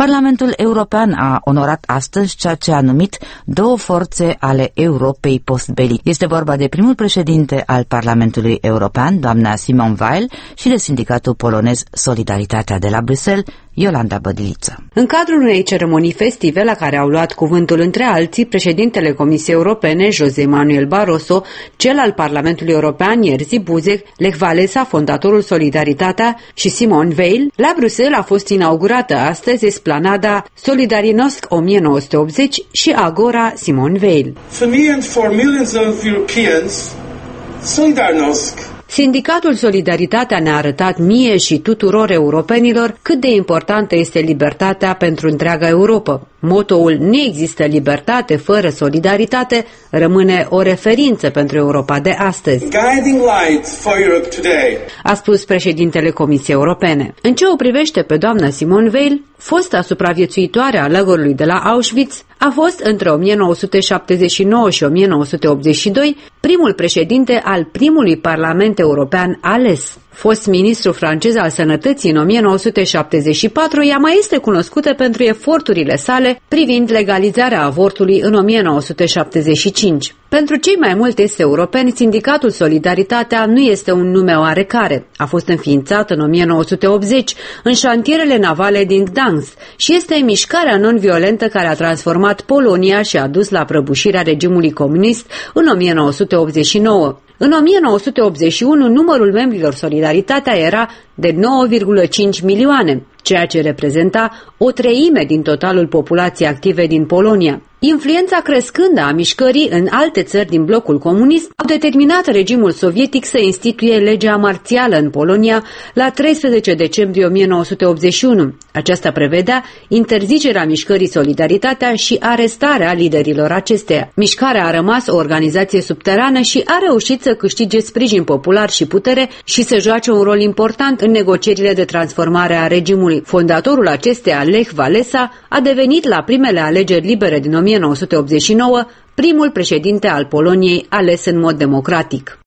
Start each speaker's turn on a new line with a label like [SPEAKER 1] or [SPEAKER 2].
[SPEAKER 1] Parlamentul European a onorat astăzi ceea ce a numit două forțe ale Europei postbelice. Este vorba de primul președinte al Parlamentului European, doamna Simone Veil, și de sindicatul polonez Solidaritatea de la Bruxelles, Iolanda Bădiliță.
[SPEAKER 2] În cadrul unei ceremonii festive la care au luat cuvântul între alții președintele Comisiei Europene, José Manuel Barroso, cel al Parlamentului European, Jerzy Buzek, Lech Walesa, fondatorul Solidaritatea, și Simone Veil, la Bruxelles a fost inaugurată astăzi esplanada Solidarnosc 1980 și Agora Simone Veil.
[SPEAKER 3] For me and for millions of Europeans, Solidarnosc.
[SPEAKER 2] Sindicatul Solidaritatea ne-a arătat mie și tuturor europenilor cât de importantă este libertatea pentru întreaga Europa. Motoul "Nu există libertate fără solidaritate" rămâne o referință pentru Europa de astăzi, a spus președintele Comisiei Europene. În ce o privește pe doamna Simone Veil, fosta supraviețuitoare a lagărului de la Auschwitz, a fost între 1979 și 1982 primul președinte al primului Parlament European ales. Fost ministru francez al sănătății în 1974, ea mai este cunoscută pentru eforturile sale privind legalizarea avortului în 1975. Pentru cei mai mulți est-europeni, sindicatul Solidaritatea nu este un nume oarecare. A fost înființat în 1980 în șantierele navale din Gdansk și este mișcarea non-violentă care a transformat Polonia și a dus la prăbușirea regimului comunist în 1989. În 1981, numărul membrilor Solidaritatea era de 9,5 milioane, ceea ce reprezenta o treime din totalul populației active din Polonia. Influența crescândă a mișcării în alte țări din blocul comunist au determinat regimul sovietic să instituie legea marțială în Polonia la 13 decembrie 1981. Aceasta prevedea interzicerea mișcării Solidaritatea și arestarea liderilor acesteia. Mișcarea a rămas o organizație subterană și a reușit să câștige sprijin popular și putere și să joace un rol important în negocierile de transformare a regimului. Fondatorul acesteia, Lech Walesa, a devenit la primele alegeri libere din 1989 primul președinte al Poloniei ales în mod democratic.